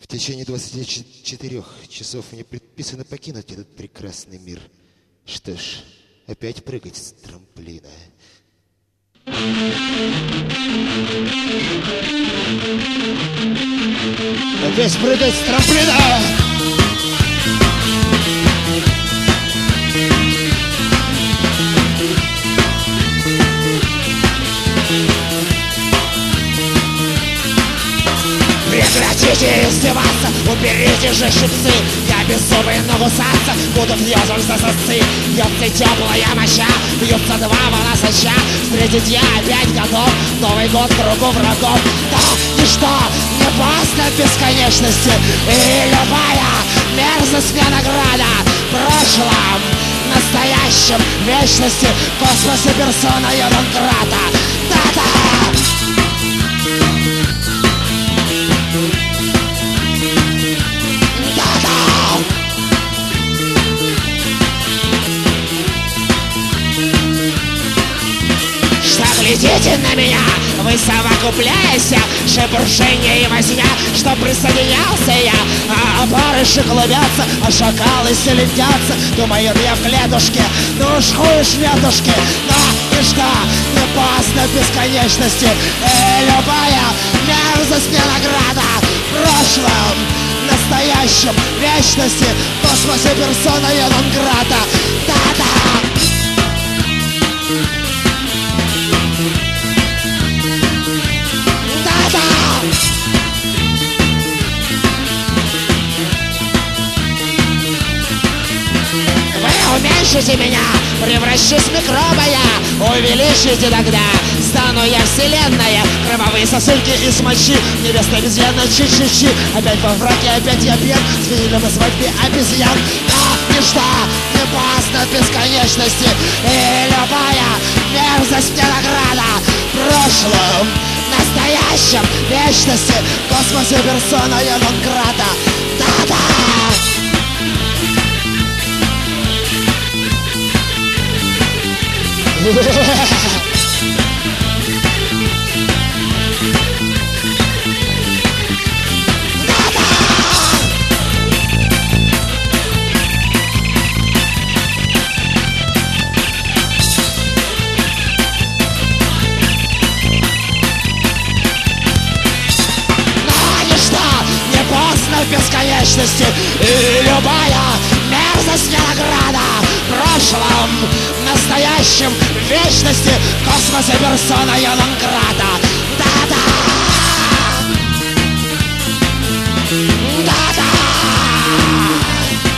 течение 24 часов мне предписано покинуть этот прекрасный мир. Что ж, опять прыгать с трамплина. Опять прыгать с трамплина! Прекратите издеваться, уберите же щипцы. Я беззубый, но кусаться буду въезжен за сосцы. Бьется теплая моча, бьются два волосача. Встретить я опять готов, Новый год кругу врагов. Да, ничто не опасно бесконечности. И любая мерзость мне награда. В прошлом, настоящем, вечности, в космосе персона Ядонкрата. Да-да! Глядите на меня, вы совокупляйся, шебуршение и возня, что присоединялся я, а барыши клубятся, а шакалы селедятся. Думаю, я в клетушке, ну уж хуй шметушки, но ничто не опасно бесконечности. И любая мерзость мне награда. В прошлом, настоящем, вечности, в космосе персона Ядонкрата. Да-да! Уменьшите меня, превращусь в микроба я. Увеличите тогда, стану я вселенная. Кровавые сосульки из мочи, невеста обезьяна чи-чи-чи. Опять во враге, опять я пьян, сменили на свадьбе обезьян. Да, ничто не опасно бесконечности. И любая мерзость мне награда. В прошлом, настоящем, вечности, в космосе персона Ядонкрата. Да-да! В бесконечности, и любая мерзость мне награда. В прошлом, настоящем, вечности, в космосе персона Ядонкрата.